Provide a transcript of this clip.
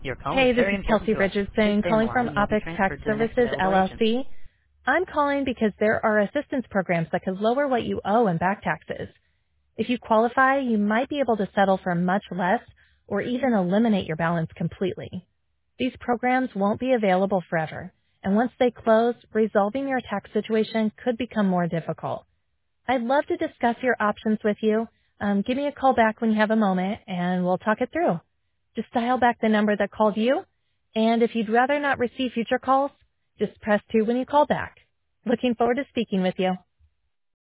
Your call is Hey, this very is important Kelsey to us. Please Richardson stay on the calling line from and you'll be Opex Tax transferred to the next Services, available agent. LLC. I'm calling because there are assistance programs that could lower what you owe in back taxes. If you qualify, you might be able to settle for much less or even eliminate your balance completely. These programs won't be available forever, and once they close, resolving your tax situation could become more difficult. I'd love to discuss your options with you. Give me a call back when you have a moment, and we'll talk it through. Just dial back the number that called you, and if you'd rather not receive future calls, just press 2 when you call back. Looking forward to speaking with you.